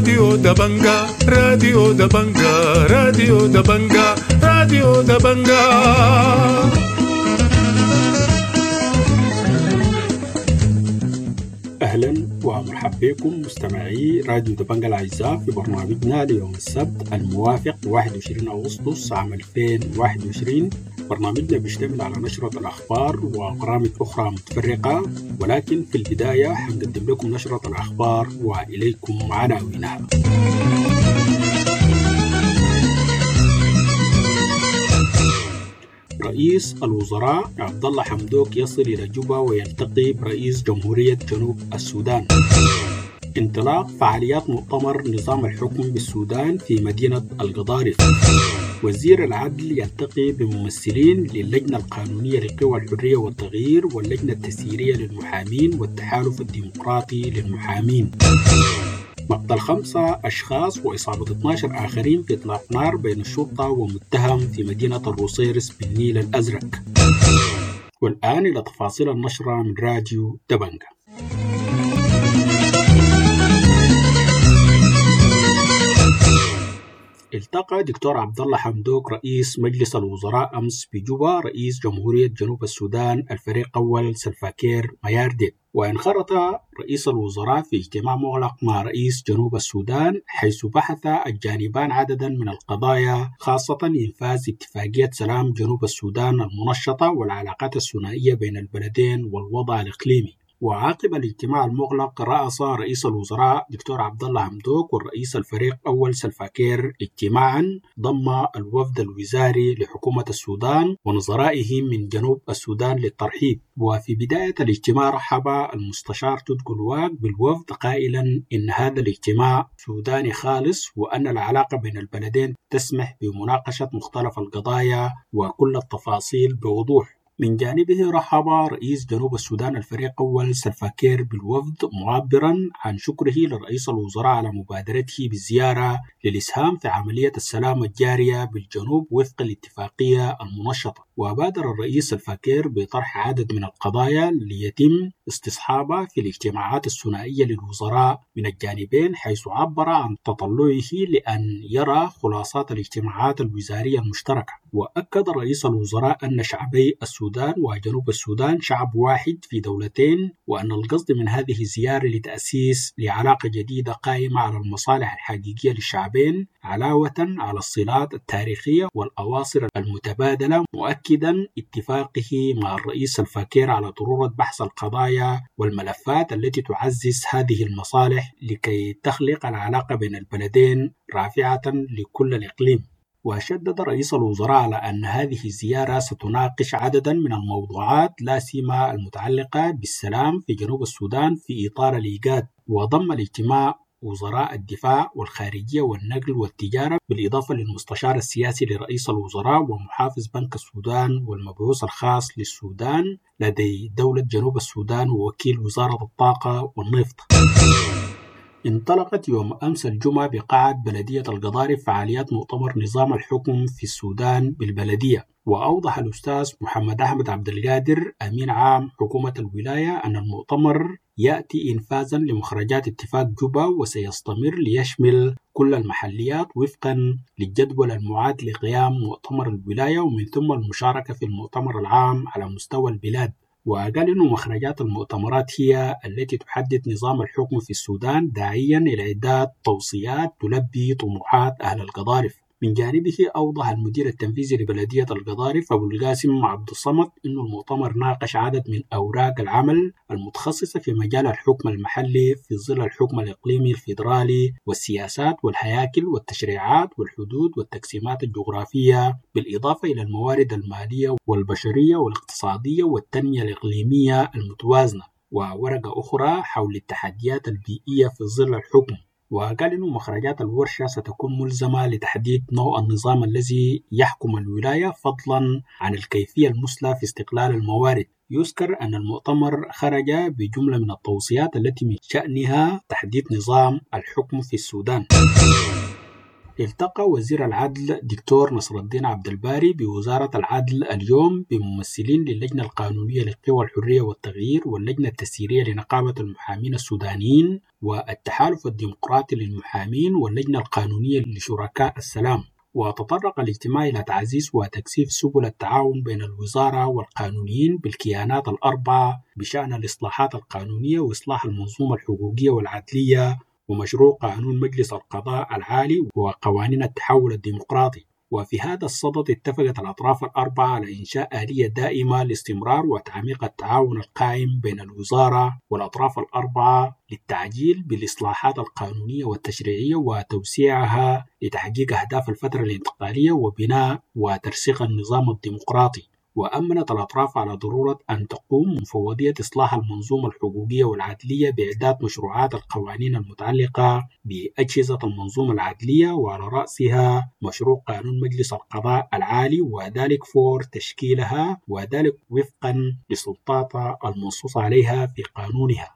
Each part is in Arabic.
راديو دبنجا راديو دبنجا راديو دبنجا راديو دبنجا. أهلا ومرحبا بكم مستمعي راديو دبنجا الأعزاء في برنامجنا ليوم السبت الموافق 21 أغسطس عام 2021. برنامجنا بيشتمل على نشرة الأخبار وبرامج أخرى متفرقة، ولكن في البداية حنقدم لكم نشرة الأخبار وإليكم عناوينها. رئيس الوزراء عبد الله حمدوك يصل إلى جوبا ويلتقي برئيس جمهورية جنوب السودان. انطلاق فعاليات مؤتمر نظام الحكم بالسودان في مدينة القضارف. وزير العدل يلتقي بممثلين للجنة القانونية لقوى الحرية والتغيير واللجنة التسييرية للمحامين والتحالف الديمقراطي للمحامين. مقتل 5 أشخاص وإصابة 12 آخرين في إطلاق نار بين الشرطة ومتهم في مدينة الروسيرس بالنيل الأزرق. والآن إلى تفاصيل النشرة من راديو دبنجا. التقى دكتور عبد الله حمدوك رئيس مجلس الوزراء أمس بجوبا رئيس جمهورية جنوب السودان الفريق أول سلفاكير ميارديت، وانخرط رئيس الوزراء في اجتماع مغلق مع رئيس جنوب السودان، حيث بحث الجانبان عددا من القضايا، خاصة إنفاذ اتفاقية سلام جنوب السودان المنشطة والعلاقات الثنائية بين البلدين والوضع الإقليمي. وعقب الاجتماع المغلق رأس رئيس الوزراء دكتور عبد الله حمدوك والرئيس الفريق أول سلفاكير اجتماعا ضم الوفد الوزاري لحكومة السودان ونظرائه من جنوب السودان للترحيب. وفي بداية الاجتماع رحب المستشار تود قلواق بالوفد قائلا إن هذا الاجتماع سوداني خالص، وأن العلاقة بين البلدين تسمح بمناقشة مختلف القضايا وكل التفاصيل بوضوح. من جانبه رحب رئيس جنوب السودان الفريق أول سلفاكير بالوفد، معبرا عن شكره لرئيس الوزراء على مبادرته بالزيارة للإسهام في عملية السلام الجارية بالجنوب وفق الاتفاقية المنشطة. وبادر الرئيس سلفاكير بطرح عدد من القضايا ليتم استصحابها في الاجتماعات الثنائية للوزراء من الجانبين، حيث عبر عن تطلعه لأن يرى خلاصات الاجتماعات الوزارية المشتركة. وأكد رئيس الوزراء أن شعبي السودان وجنوب السودان شعب واحد في دولتين، وأن القصد من هذه الزيارة لتأسيس لعلاقة جديدة قائمة على المصالح الحقيقية للشعبين، علاوة على الصلات التاريخية والأواصر المتبادلة، مؤكدا اتفاقه مع الرئيس سلفاكير على ضرورة بحث القضايا والملفات التي تعزز هذه المصالح لكي تخلق العلاقة بين البلدين رافعة لكل الإقليم. وشدد رئيس الوزراء على أن هذه الزيارة ستناقش عددا من الموضوعات لا سيما المتعلقة بالسلام في جنوب السودان في إطار الإيجاد. وضم الاجتماع وزراء الدفاع والخارجية والنقل والتجارة، بالإضافة للمستشار السياسي لرئيس الوزراء ومحافظ بنك السودان والمبعوث الخاص للسودان لدى دولة جنوب السودان ووكيل وزارة الطاقة والنفط. انطلقت يوم أمس الجمعة بقاعة بلدية القضارف فعاليات مؤتمر نظام الحكم في السودان بالبلدية. وأوضح الأستاذ محمد أحمد عبد القادر أمين عام حكومة الولاية أن المؤتمر يأتي إنفاذا لمخرجات اتفاق جوبا، وسيستمر ليشمل كل المحليات وفقا للجدول المعاد لقيام مؤتمر الولاية، ومن ثم المشاركة في المؤتمر العام على مستوى البلاد. وقال إنه مخرجات المؤتمرات هي التي تحدد نظام الحكم في السودان، داعيا إلى إعداد توصيات تلبي طموحات أهل القضارف. من جانبه أوضح المدير التنفيذي لبلدية القضارف أبو القاسم عبد الصمد إنه المؤتمر ناقش عدد من أوراق العمل المتخصصة في مجال الحكم المحلي في ظل الحكم الإقليمي الفيدرالي والسياسات والهياكل والتشريعات والحدود والتقسيمات الجغرافية، بالإضافة إلى الموارد المالية والبشرية والاقتصادية والتنمية الإقليمية المتوازنة، وورقة أخرى حول التحديات البيئية في ظل الحكم. وقال إنه مخرجات الورشة ستكون ملزمة لتحديد نوع النظام الذي يحكم الولاية، فضلا عن الكيفية المثلى في استقلال الموارد. يذكر أن المؤتمر خرج بجملة من التوصيات التي من شأنها تحديد نظام الحكم في السودان. التقى وزير العدل دكتور نصر الدين عبد الباري بوزارة العدل اليوم بممثلين للجنة القانونية للقوى الحرية والتغيير واللجنة التسييرية لنقابة المحامين السودانيين والتحالف الديمقراطي للمحامين واللجنة القانونية لشركاء السلام. وتطرق الاجتماع إلى تعزيز وتكثيف سبل التعاون بين الوزارة والقانونيين بالكيانات الأربعة بشأن الإصلاحات القانونية وإصلاح المنظومة الحقوقية والعدلية ومشروع قانون مجلس القضاء العالي وقوانين التحول الديمقراطي. وفي هذا الصدد اتفقت الأطراف الأربعة على إنشاء آلية دائمة لاستمرار وتعميق التعاون القائم بين الوزارة والأطراف الأربعة للتعجيل بالإصلاحات القانونية والتشريعية وتوسيعها لتحقيق أهداف الفترة الانتقالية وبناء وترسيخ النظام الديمقراطي. وأمنت الأطراف على ضرورة أن تقوم مفوضية إصلاح المنظومة الحقوقية والعدلية بإعداد مشروعات القوانين المتعلقة بأجهزة المنظومة العدلية وعلى رأسها مشروع قانون مجلس القضاء العالي وذلك فور تشكيلها وذلك وفقا لسلطاتها المنصوص عليها في قانونها.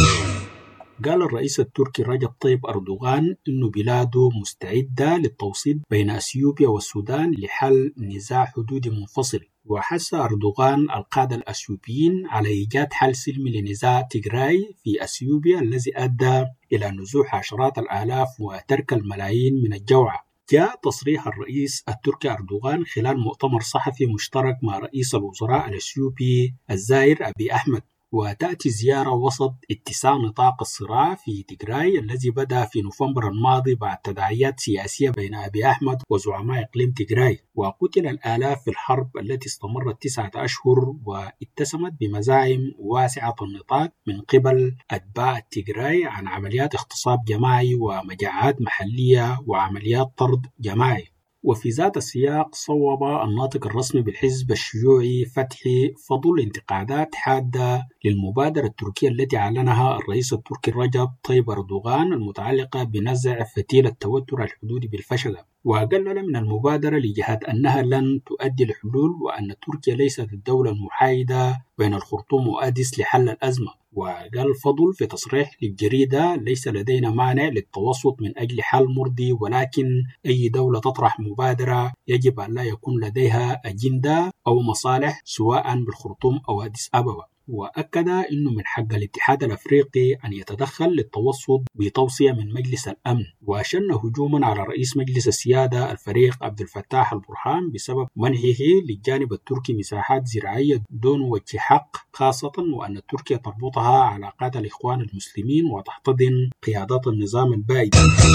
قال الرئيس التركي رجب طيب أردوغان إنه بلاده مستعدة للتوسيط بين أثيوبيا والسودان لحل نزاع حدودي منفصل. وحث أردوغان القادة الأثيوبيين على إيجاد حل سلمي لنزاع تيغراي في أثيوبيا الذي أدى إلى نزوح عشرات الآلاف وترك الملايين من الجوع. جاء تصريح الرئيس التركي أردوغان خلال مؤتمر صحفي مشترك مع رئيس الوزراء الأثيوبي الزائر أبي أحمد، وتأتي زيارة وسط اتساع نطاق الصراع في تيغراي الذي بدأ في نوفمبر الماضي بعد تداعيات سياسية بين أبي أحمد وزعماء إقليم تيغراي. وقتل الآلاف في الحرب التي استمرت 9 أشهر واتسمت بمزاعم واسعة النطاق من قبل أتباع تيغراي عن عمليات اغتصاب جماعي ومجاعات محلية وعمليات طرد جماعي. وفي ذات السياق صوب الناطق الرسمي بالحزب الشيوعي فتحي فضل انتقادات حادة للمبادرة التركية التي أعلنها الرئيس التركي رجب طيب أردوغان المتعلقة بنزع فتيل التوتر الحدودي بالفشلة، وقلل من المبادرة لجهة أنها لن تؤدي لحلول وأن تركيا ليست الدولة المحايدة بين الخرطوم وأديس لحل الأزمة. وقال فضل في تصريح للجريدة ليس لدينا مانع للتوسط من أجل حل مرضي، ولكن أي دولة تطرح مبادرة يجب أن لا يكون لديها أجندة أو مصالح سواء بالخرطوم أو أديس أبابا. وأكد أنه من حق الاتحاد الأفريقي أن يتدخل للتوسط بتوصية من مجلس الأمن. وشن هجوما على رئيس مجلس السيادة الفريق عبد الفتاح البرهان بسبب منحه للجانب التركي مساحات زراعية دون وجه حق، خاصة وأن تركيا تربطها علاقات الإخوان المسلمين وتحتضن قيادات النظام البائد.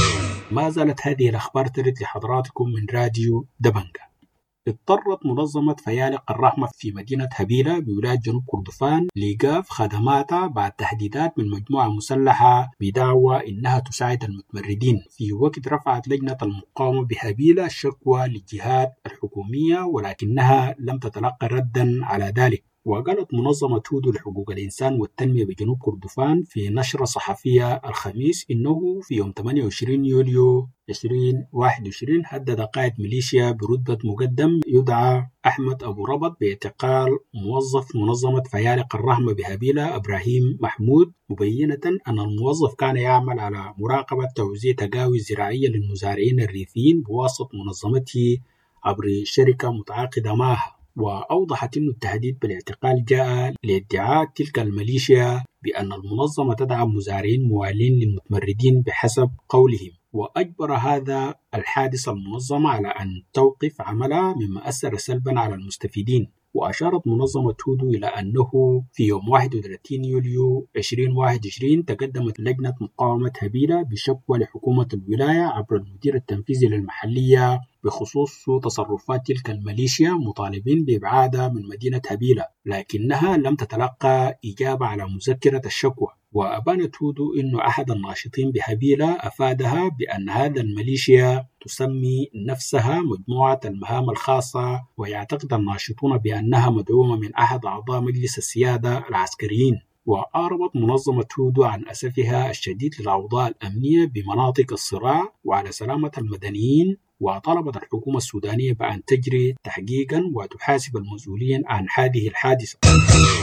ما زالت هذه الأخبار ترد لحضراتكم من راديو دبنجة. اضطرت منظمة فيالق الرحمة في مدينة هبيلة بولاية جنوب كردفان لإيقاف خدماتها بعد تهديدات من مجموعة مسلحة بدعوى إنها تساعد المتمردين. في وقت رفعت لجنة المقاومة بهبيلة شكوى للجهات الحكومية ولكنها لم تتلقى ردا على ذلك. وقالت منظمة هودو لحقوق الإنسان والتنمية بجنوب كردفان في نشرة صحفية الخميس إنه في يوم 28 يوليو 2021 هدد قائد ميليشيا برتبة مقدم يدعى أحمد أبو ربط باعتقال موظف منظمة فيالق الرحمة بهبيلة إبراهيم محمود، مبينة أن الموظف كان يعمل على مراقبة توزيع تقاوي زراعية للمزارعين الريفيين بواسطة منظمته عبر شركة متعاقدة معها. وأوضحت أن التهديد بالاعتقال جاء لادعاء تلك الميليشيا بأن المنظمة تدعم مزارعين موالين للمتمردين بحسب قولهم. وأجبر هذا الحادث المنظمة على أن توقف عملها مما أثر سلبا على المستفيدين. وأشارت منظمة هودو إلى أنه في يوم 31 يوليو 2021 تقدمت لجنة مقاومة هبيلة بشكوى لحكومة الولاية عبر المدير التنفيذي للمحلية بخصوص تصرفات تلك الميليشيا، مطالبين بإبعادها من مدينة هبيلة، لكنها لم تتلقى إجابة على مذكرة الشكوى. وأبانت هودو أن أحد الناشطين بهبيلة أفادها بأن هذا الميليشيا تسمي نفسها مجموعة المهام الخاصة، ويعتقد الناشطون بأنها مدعومة من أحد أعضاء مجلس السيادة العسكريين. وأعربت منظمة هودو عن أسفها الشديد للأوضاع الأمنية بمناطق الصراع وعلى سلامة المدنيين، وطلبت الحكومة السودانية بأن تجري تحقيقا وتحاسب المسؤولين عن هذه الحادثة.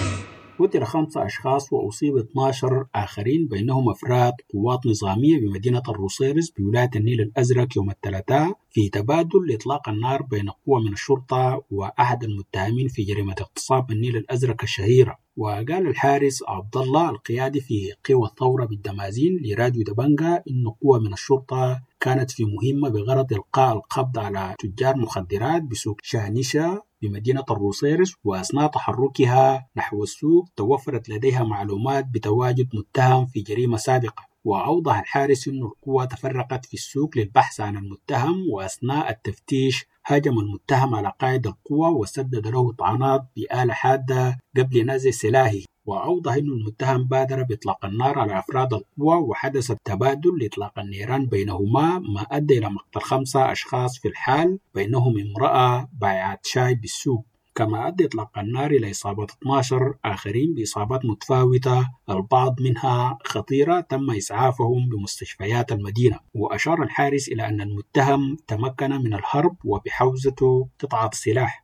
قتل 5 أشخاص وأصيب 12 آخرين بينهم أفراد قوات نظامية بمدينة الروسيرس بولاية النيل الأزرق يوم الثلاثاء في تبادل لإطلاق النار بين قوة من الشرطة وأحد المتهمين في جريمة اغتصاب النيل الأزرق الشهيرة. وقال الحارس عبد الله القيادي في قوى الثورة بالدمازين لراديو دبنجا إن قوة من الشرطة كانت في مهمة بغرض إلقاء القبض على تجار مخدرات بسوق شانشا بمدينة الروسيرس، وأثناء تحركها نحو السوق توفرت لديها معلومات بتواجد متهم في جريمة سابقة. وأوضح الحارس أن القوة تفرقت في السوق للبحث عن المتهم، وأثناء التفتيش هاجم المتهم على قائد القوة وسدد له طعنات بآلة حادة قبل نزع سلاحه. وأوضح أن المتهم بادر بإطلاق النار على أفراد القوة، وحدث التبادل لإطلاق النيران بينهما ما أدى إلى مقتل 5 أشخاص في الحال بينهم امرأة بائعة شاي بالسوق. كما أدى إطلاق النار إلى إصابة 12 آخرين بإصابات متفاوتة البعض منها خطيرة تم إسعافهم بمستشفيات المدينة. وأشار الحارس إلى أن المتهم تمكن من الهرب وبحوزته قطعة سلاح.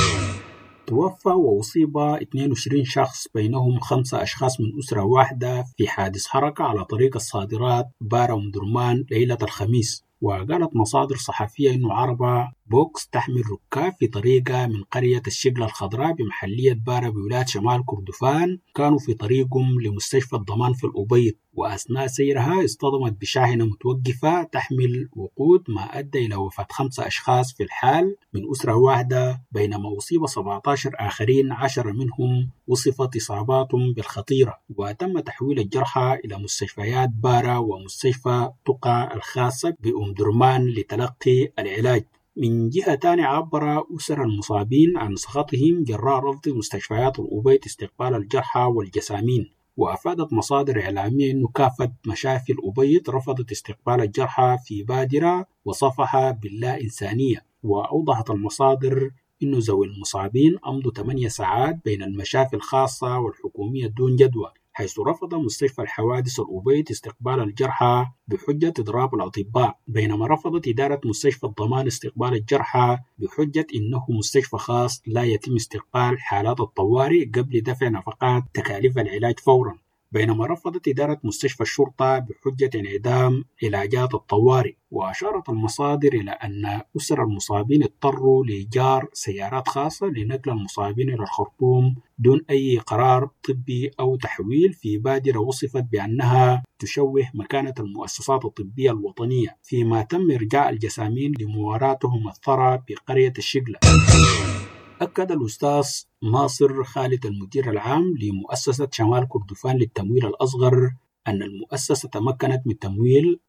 توفى وأصيب 22 شخص بينهم 5 أشخاص من أسرة واحدة في حادث حركة على طريق الصادرات بارا أم درمان ليلة الخميس. وقالت مصادر صحفية أن عربة بوكس تحمل ركاب في طريقها من قرية الشقلة الخضراء بمحلية بارا بولاية شمال كردفان كانوا في طريقهم لمستشفى الضمان في الأبيض، وأثناء سيرها اصطدمت بشاحنة متوقفة تحمل وقود ما أدى إلى وفاة 5 أشخاص في الحال من أسرة واحدة، بينما أصيب 17 آخرين 10 منهم وصفت إصاباتهم بالخطيرة. وتم تحويل الجرحى إلى مستشفيات بارا ومستشفى تقى الخاصة بأم درمان لتلقي العلاج. من جهة تانية عبر أسر المصابين عن سخطهم جراء رفض مستشفيات الأبيض استقبال الجرحى والجسامين. وأفادت مصادر إعلامية أن كافة مشافي الأبيض رفضت استقبال الجرحى في بادرة وصفها باللا إنسانية. وأوضحت المصادر أن ذوي المصابين أمضوا 8 ساعات بين المشافي الخاصة والحكومية دون جدوى، حيث رفض مستشفى الحوادث الأبيض استقبال الجرحى بحجة إضراب الأطباء، بينما رفضت إدارة مستشفى الضمان استقبال الجرحى بحجة إنه مستشفى خاص لا يتم استقبال حالات الطوارئ قبل دفع نفقات تكاليف العلاج فورا، بينما رفضت إدارة مستشفى الشرطة بحجة انعدام علاجات الطوارئ. وأشارت المصادر إلى أن أسر المصابين اضطروا لإيجار سيارات خاصة لنقل المصابين إلى الخرطوم دون أي قرار طبي أو تحويل في بادرة وصفت بأنها تشوه مكانة المؤسسات الطبية الوطنية، فيما تم إرجاع الجسامين لمواراتهم الثرى بقرية الشقلة. أكد الأستاذ ناصر خالد المدير العام لمؤسسة شمال كردفان للتمويل الأصغر أن المؤسسة تمكنت من تمويل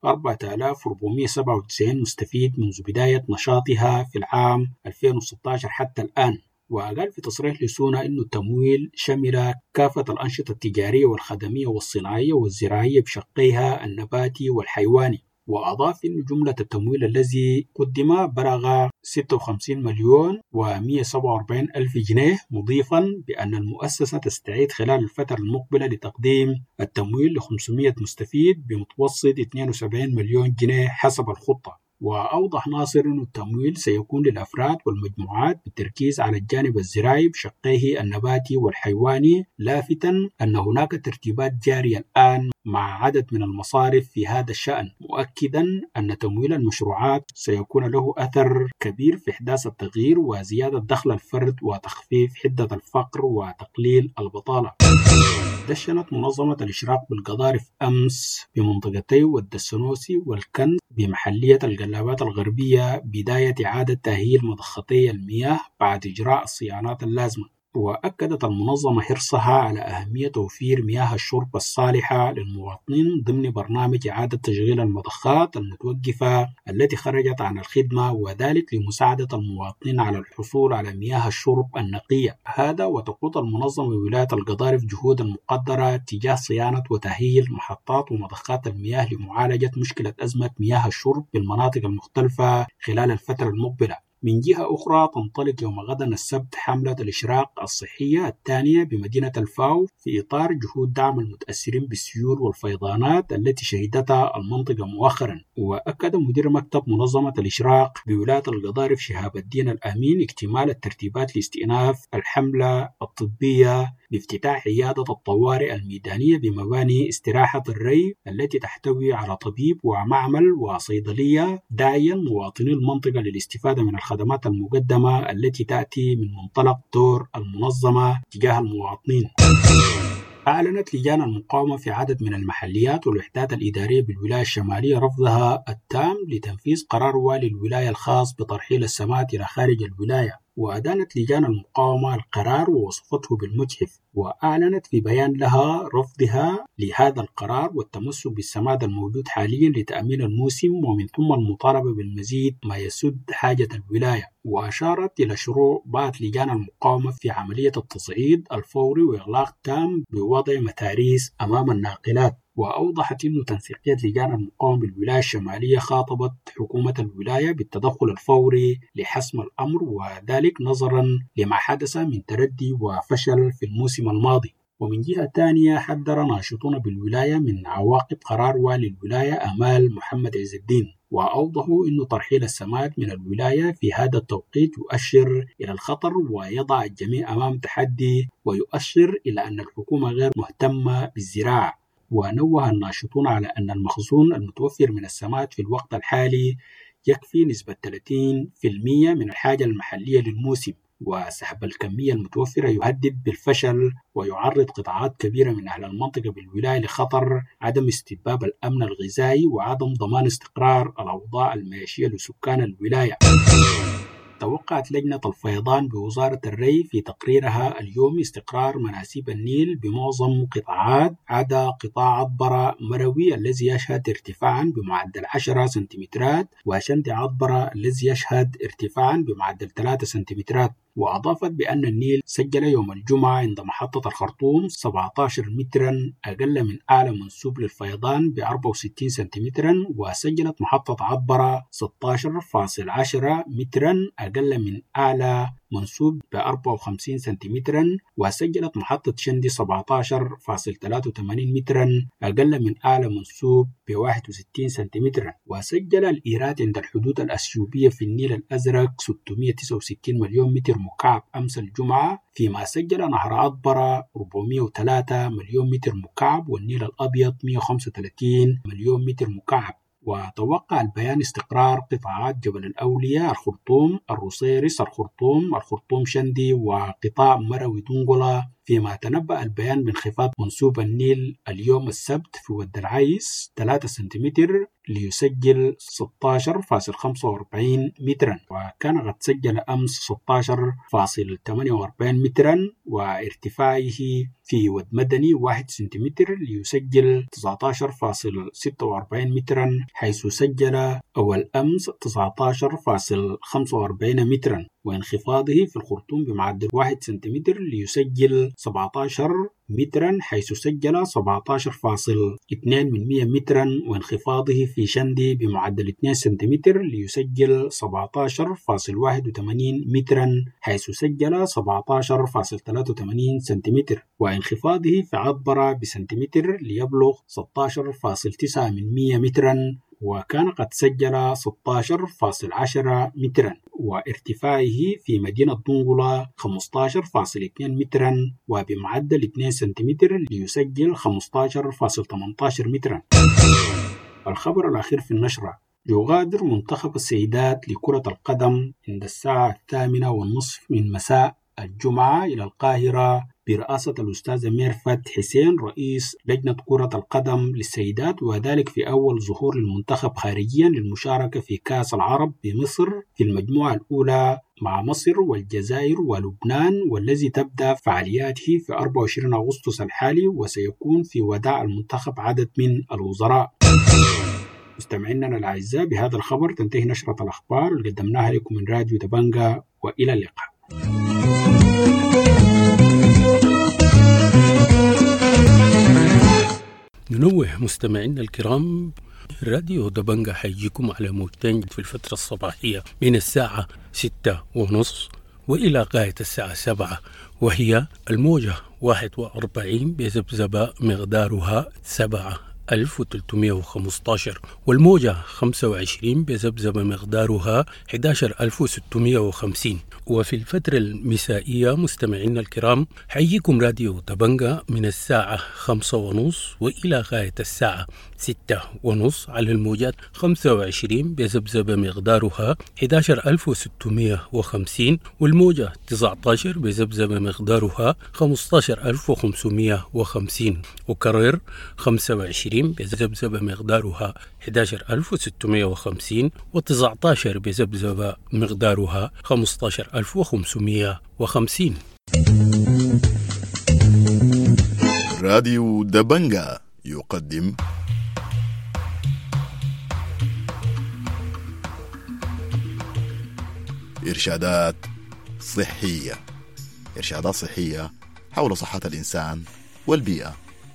4497 مستفيد منذ بداية نشاطها في العام 2016 حتى الآن. وقال في تصريح لسونا أن التمويل شمل كافة الأنشطة التجارية والخدمية والصناعية والزراعية بشقيها النباتي والحيواني. وأضاف أن جملة التمويل الذي قدم بلغ 56,147,000 جنيه، مضيفا بأن المؤسسة تستعيد خلال الفترة المقبلة لتقديم التمويل ل 500 مستفيد بمتوسط 72 مليون جنيه حسب الخطة. وأوضح ناصر أن التمويل سيكون للأفراد والمجموعات بالتركيز على الجانب الزراعي بشقيه النباتي والحيواني، لافتاً أن هناك ترتيبات جارية الآن مع عدد من المصارف في هذا الشأن، مؤكداً أن تمويل المشروعات سيكون له أثر كبير في إحداث التغيير وزيادة دخل الفرد وتخفيف حدة الفقر وتقليل البطالة. دشنت منظمة الإشراق بالقضارف أمس بمنطقتي والدسنوسي والكنز بمحلية القلابات الغربية بداية إعادة تأهيل مضختي المياه بعد إجراء الصيانات اللازمة. وأكدت المنظمة حرصها على أهمية توفير مياه الشرب الصالحة للمواطنين ضمن برنامج إعادة تشغيل المضخات المتوقفة التي خرجت عن الخدمة، وذلك لمساعدة المواطنين على الحصول على مياه الشرب النقية. هذا وتقود المنظمة ولاية القضارف جهودا مقدرة تجاه صيانة وتأهيل محطات ومضخات المياه لمعالجة مشكلة أزمة مياه الشرب بالمناطق المختلفة خلال الفترة المقبلة. من جهة أخرى تنطلق يوم غدا السبت حملة الإشراق الصحية الثانية بمدينة الفاو في إطار جهود دعم المتأثرين بالسيول والفيضانات التي شهدتها المنطقة مؤخرا. وأكد مدير مكتب منظمة الإشراق بولاية القضارف شهاب الدين الأمين اكتمال الترتيبات لاستئناف الحملة الطبية بافتتاح عيادة الطوارئ الميدانية بمباني استراحة الري التي تحتوي على طبيب ومعمل وصيدلية، داعيا مواطني المنطقة للاستفادة من الخدمات المقدمة التي تأتي من منطلق دور المنظمة تجاه المواطنين. أعلنت لجان المقاومة في عدد من المحليات والوحدات الإدارية بالولاية الشمالية رفضها التام لتنفيذ قرار والي الولاية الخاص بترحيل السمات إلى خارج الولاية. وأدانت لجان المقاومة القرار ووصفته بالمجحف، وأعلنت في بيان لها رفضها لهذا القرار والتمسك بالسماد الموجود حاليا لتأمين الموسم ومن ثم المطالبة بالمزيد ما يسد حاجة الولاية. وأشارت إلى شروع بعض لجان المقاومة في عملية التصعيد الفوري وإغلاق تام بوضع متاريس أمام الناقلات. وأوضحت أن تنسيقية لجان المقاومة بالولاية الشمالية خاطبت حكومة الولاية بالتدخل الفوري لحسم الأمر، وذلك نظرا لما حدث من تردي وفشل في الموسم الماضي. ومن جهة تانية حذر ناشطون بالولاية من عواقب قرار والي الولاية آمال محمد عز الدين، وأوضحوا أن ترحيل السماد من الولاية في هذا التوقيت يؤشر إلى الخطر ويضع الجميع أمام تحدي، ويؤشر إلى أن الحكومة غير مهتمة بالزراعة. ونوه الناشطون على أن المخزون المتوفر من السماد في الوقت الحالي يكفي نسبة 30% من الحاجة المحلية للموسم، وسحب الكمية المتوفرة يهدد بالفشل ويعرض قطاعات كبيرة من أهل المنطقة بالولاية لخطر عدم استتباب الأمن الغذائي وعدم ضمان استقرار الأوضاع المعيشية لسكان الولاية. توقعت لجنة الفيضان بوزارة الري في تقريرها اليوم استقرار مناسيب النيل بمعظم قطاعات عدا قطاع عطبرة مروي الذي يشهد ارتفاعا بمعدل 10 سنتيمترات وشند عطبرة الذي يشهد ارتفاعا بمعدل 3 سنتيمترات. وأضافت بأن النيل سجل يوم الجمعة عند محطة الخرطوم 17 مترا أقل من أعلى منسوب للفيضان ب 64 سنتيمترا، وسجلت محطة عطبرة 16.10 مترا أقل من أعلى منسوب ب 54 سنتيمترا، وسجلت محطة شندي 17.83 مترا أقل من أعلى منسوب ب 61 سنتيمترا. وسجل الإيراد عند الحدود الأثيوبية في النيل الأزرق 669 مليون متر مكعب أمس الجمعة، فيما سجل نهر عطبرة 403 مليون متر مكعب والنيل الأبيض 135 مليون متر مكعب. وتوقع البيان استقرار قطاعات جبل الأولياء، الخرطوم، الروسيرس، الخرطوم شندي وقطاع مروي دونغولا، فيما تنبأ البيان بانخفاض منسوب النيل اليوم السبت في ود العيس 3 سنتيمتر ليسجل 16.45 مترا، وكان قد سجل أمس 16.48 مترا، وارتفاعه في ود مدني 1 سنتيمتر ليسجل 19.46 مترا، حيث سجل أول أمس 19.45 مترا، وانخفاضه في الخرطوم بمعدل 1 سنتيمتر ليسجل 17 مترا، حيث سجل 17.2 مترا، وانخفاضه في شندي بمعدل 2 سنتيمتر ليسجل 17.81 مترا، حيث سجل 17.83 سنتيمتر، وانخفاضه في عطبرة بسنتيمتر ليبلغ 16.9 مترا، وكان قد سجل 16.10 مترا، وارتفاعه في مدينة دونغولا 15.2 مترا وبمعدل 2 سنتيمتر ليسجل 15.18 مترا. الخبر الأخير في النشرة: يغادر منتخب السيدات لكرة القدم عند الساعة 8:30 من مساء الجمعة إلى القاهرة برئاسة الأستاذة ميرفت حسين رئيس لجنة كرة القدم للسيدات، وذلك في أول ظهور للمنتخب خارجيا للمشاركة في كأس العرب بمصر في المجموعة الأولى مع مصر والجزائر ولبنان، والذي تبدأ فعالياته في 24 أغسطس الحالي، وسيكون في وداع المنتخب عدد من الوزراء. مستمعينا الأعزاء، بهذا الخبر تنتهي نشرة الأخبار اللي قدمناها لكم من راديو دبنجة، وإلى اللقاء. ننوه مستمعينا الكرام راديو دبنجة حيجيكم على موجتين في الفترة الصباحية من الساعة 6:30 وإلى غاية الساعة 7، وهي الموجة 41 بذبذبة مقدارها 7315، والموجة 25 بذبذبة مقدارها 11650. وفي الفترة المسائية مستمعينا الكرام حييكم راديو دبنجة من الساعة 5:30 وإلى غاية الساعة 6:30 على الموجات 25 بذبذبة مقدارها 11650، والموجة 19 بذبذبة مقدارها 15550، وكرر 25 بذبذبة مقدارها 11650 و19 بذبذبة مقدارها 15550. راديو دبنجة يقدم إرشادات صحية حول صحة الإنسان والبيئة.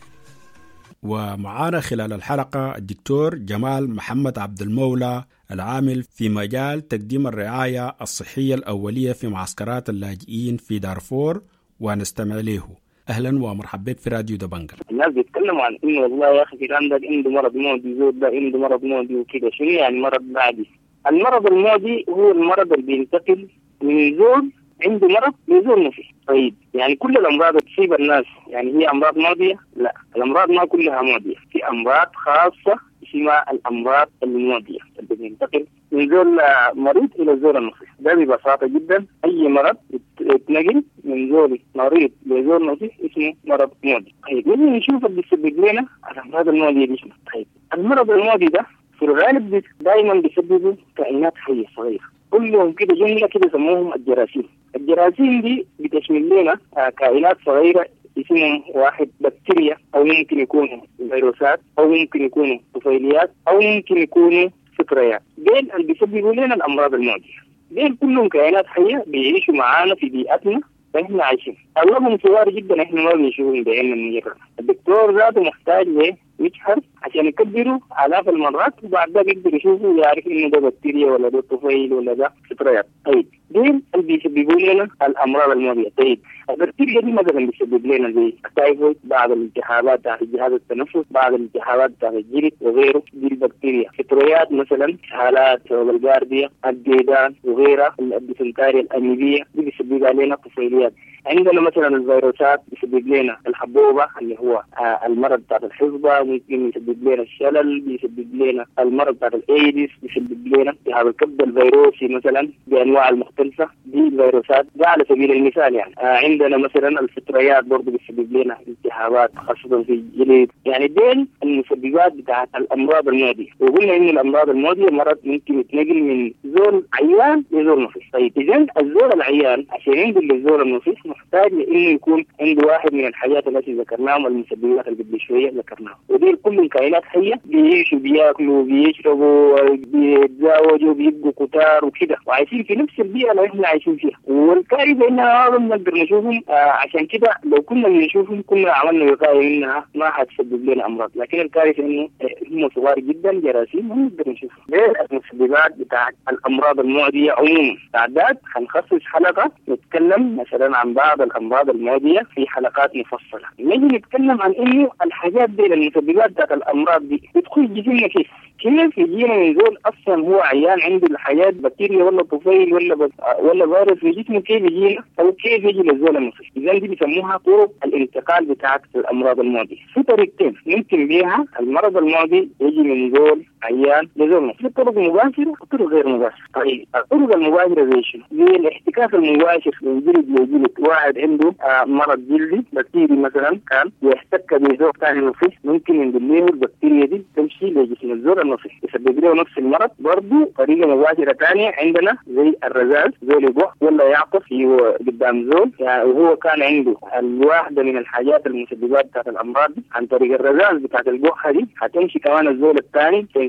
ومعانا خلال الحلقة الدكتور جمال محمد عبد المولى، العامل في مجال تقديم الرعاية الصحية الأولية في معسكرات اللاجئين في دارفور، ونستمع له. أهلا ومرحبا بك في راديو دبنجة. الناس بيتكلموا عن إنه والله يا أخي كان ده عنده مرض معدي، زود ده عنده مرض معدي وكده. شنو يعني مرض معدي؟ المرض المعدي هو المرض اللي بينتقل من زول عنده مرض لزول ما فيه. طيب يعني كل الأمراض تصيب الناس يعني هي أمراض معدية؟ لا، الأمراض ما كلها معدية، في أمراض خاصة اسمها الأمراض المعدية اللي بينتقل من زول مريض إلى زول نصيح. ده ببساطة جدا أي مرض يتنقل من زول مريض لزول نصيح اسمه مرض معدي. طيب نجي نشوف اللي بيسبب لنا الأمراض المعدية دي شنو. طيب المرض المعدي ده في الغالب دائما بيسببه كائنات حية صغيرة، كلهم كده جملة كده يسموهم الجراثيم. الجراثيم دي بتشمل لنا كائنات صغيرة اسمهم واحد بكتيريا، أو ممكن يكونوا فيروسات، أو ممكن يكونوا طفيليات، أو ممكن يكونوا فطريات. دين اللي بيسببوا لنا الأمراض المعدية. دين كلهم كائنات حية بيعيشوا معانا في بيئتنا فإحنا عايشين. أغلبهم صغار جدا إحنا ما بنشوفهم بعيننا المجردة. الدكتور ذاته محتاج يجحر عشان يكبروا آلاف المرات، وبعد ذلك يقدر يشوفوا يعرف إنه ده بكتيريا ولا ده طفيل ولا ده فطريات. طيب دين اللي بيسببوا لنا الأمراض المعدية. طيب البكتيريا دي مثلا بيسبب لنا زي التايفويد، بعض الالتهابات تحت جهاز التنفس، بعض الالتهابات تحت الجلد وغيره. دي البكتيريا. فطريات مثلا حالات الجاردية، الديدان وغيرها، الديسنتاريا الأميبية دي بيسبب لنا طفيليات. عندنا مثلا الفيروسات بيسبب لنا الحبوبة اللي هو المرض بتاع الحصبة، ممكن يسبب لنا الشلل، بيسبب لنا المرض بتاع الايدز، بيسبب لنا التهاب الكبد الفيروسي مثلا بانواع المختلفة. دي الفيروسات ده على سبيل المثال. يعني عندنا مثلا الفطريات برضه بيسبب لنا التهابات خاصة في الجلد. يعني دين المسببات بتاعت الامراض المعدية. وقلنا ان الامراض المعدية مرض ممكن يتنقل من زول عيان لزول نصيح. طيب اذا الزول العيان عشان ينقل للزول النصيح محتاج انه يكون عنده واحد من الحاجات التي ذكرناهم، المسببات اللي قبل شويه ذكرناها. ودي كلهم كائنات حيه بيعيشوا بياكلوا بيشربوا بيتزاوجوا بيبقوا كتار وكده، وعايشين في نفس البيئه اللي احنا عايشين فيها. والكارثه انها ما بنقدر نشوفهم، عشان كده لو كنا بنشوفهم كنا عملنا وقايه منها ما حتسبب لنا امراض. لكن الكارثه انه هم صغار جدا جراثيم ما نقدر نشوفهم. غير المسببات بتاعت الامراض المعديه عموما تعداد هنخصص حلقه نتكلم مثلا عن بعض الامراض المعديه في حلقات مفصله. نجي نتكلم عن انه الحاجات دي المسببات بتاعت الامراض دي بتدخل جسمنا كيف يجينا من زول اصلا هو عيان عنده الحاجات بكتيريا ولا طفيل ولا فيروس في جسمه، كيف يجينا او كيف يجي للزول المصري. اذا دي بيسموها طرق الانتقال بتاعت الامراض المعديه. في طريقتين ممكن بيها المرض المعدي يجي من زول عيان لزول مصري، في طرق مباشره وطرق غير مباشره. طيب الطرق المباشره زي شنو؟ زي الاحتكاك المباشر من جلد لجلد. واحد عنده مرض جلدي بكتيري مثلا كان يحتك بزول ثاني نصيح، ممكن ينقل له البكتيريا دي تمشي لجسم الزول النصيح يسبب له نفس المرض. برضه طريقه مباشره ثانيه عندنا زي الرذاذ، زول يبوح ولا يعطس قدام زول يعني وهو كان عنده الواحده من الحاجات المسببات بتاعت الامراض دي، عن طريق الرذاذ بتاعت البوحه دي هتمشي كمان الزول الثاني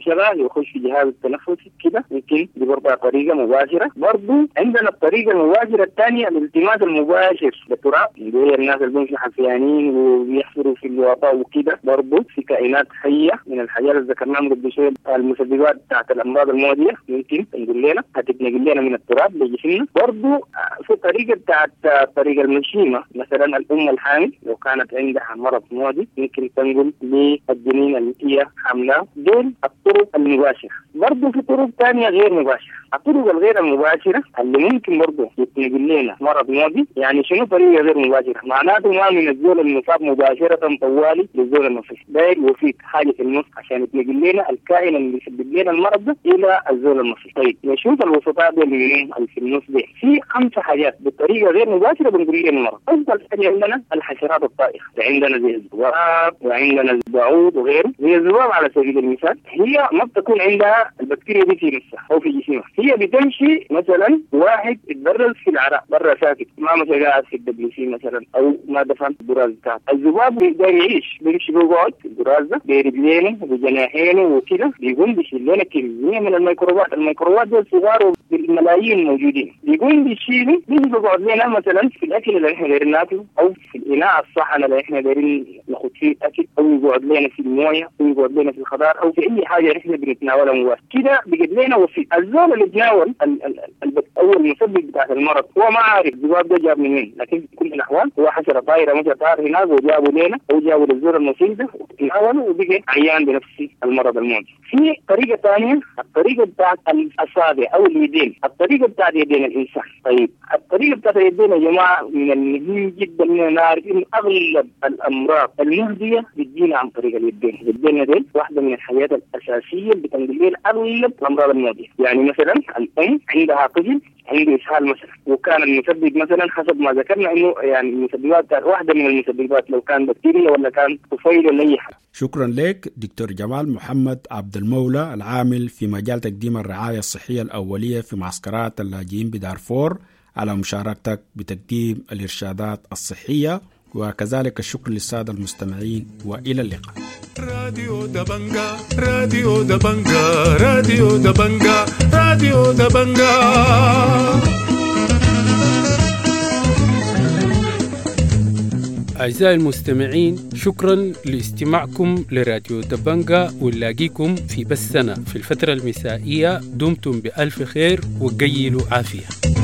شغال يخش في جهاز التنفسي كده، يمكن دي برضه طريقة مباشرة. برضه عندنا الطريقة المباشرة الثانية الالتماس المباشر للتراب، اللي هي الناس اللي بيمشوا حفيانين وبيحفروا في الوطاء وكده، برضه في كائنات حية من الحاجات اللي ذكرناها قبل شوية، المسببات بتاعت الأمراض المعدية ممكن تنقل لنا، هتتنقل لنا من التراب لجسمنا. برضه في طريقة بتاعت الطريقة المشيمة، مثلا الأم الحامل لو كانت عندها مرض معدي ممكن تنقل للجنين اللي هي حاملاه. دول الطرق المباشرة. برضه في طرق ثانية غير مباشرة. الطرق الغير المباشرة اللي ممكن برضه يتنقل لنا مرض معدي، يعني شنو طريقة غير مباشرة؟ معناته ما من الزول المصاب مباشرة طوالي للزول المصاب، داير وفيك حاجة في النص عشان يتنقل لنا الكائن اللي يسبب لنا المرض ده إلى الزول المصاب. طيب نشوف الوسطاء دول اللي في النص دي. في 5 حاجات بالطريقة غير مباشرة بنقول لنا المرض. أول حاجة عندنا الحشرات الطائرة، عندنا زي الذباب وعندنا البعوض وغيره. زي الذباب على سبيل المثال هي ما بتكون عندها البكتيريا دي في نفسها أو في جسمها، هي بتمشي مثلا واحد يتبرز في العراء برا ساكت، ما مثلا قاعد في الدبليسي مثلا أو ما دفن البراز بتاعه. الذباب بيقدر يعيش، بيمشي بيقعد في البراز ده برجلينه وبجناحينه وكده، بيقوم بيشيل لنا كمية من الميكروبات. الميكروبات دول صغار بالملايين موجودين، بيقوم بيشيلوا بيجي بيقعد لنا مثلا في الأكل اللي احنا دايرين ناكله، أو في الإناء الصحن اللي احنا دايرين ناخد فيه الأكل، أو يقعد لنا في المويه، أو يقعد لنا في الخضار، أو في أي حاجة احنا بنتناولها مباشرة كده بيجد لنا وفي. الزول اللي بيتناول أول مسبب بتاع المرض هو ما عارف الذباب ده جاب منين، لكن في كل الأحوال هو حشرة طايرة مش طار هناك وجابوا لنا أو جابوا للزول المصيب ده وتناوله وبقى عيان بنفس المرض المعدي. في طريقة ثانية، الطريقة بتاعت الأصابع أو اليدين، الطريقة بتاعت يدين الإنسان. طيب الطريقة بتاعت اليدين يا جماعة من المهم جدا إننا نعرف إن أغلب الأمراض المهدية بتجينا عن طريق اليدين. اليدين دي واحدة من الحاجات الأساسية اللي بتنقل لنا أغلب الأمراض المهدية. يعني مثلا الأم عندها طفل عنده إسهال مثلا، وكان المسبب مثلا حسب ما ذكرنا إنه يعني المسببات كانت واحدة من المسببات، لو كان بكتيريا ولا كان طفيل ولا أي حاجة. شكرا لك دكتور جمال محمد عبد المولى، العامل في مجال تقديم الرعاية الصحية الأولية في معسكرات اللاجئين بدارفور، على مشاركتك بتقديم الإرشادات الصحية. وكذلك الشكر للسادة المستمعين، وإلى اللقاء. راديو دبنجا راديو دبنجا راديو دبنجا راديو دبنجا. أعزائي المستمعين، شكرا لاستماعكم لراديو دبنجا، ونلاقيكم في بثنا في الفترة المسائية. دمتم بألف خير وقيلوا عافية.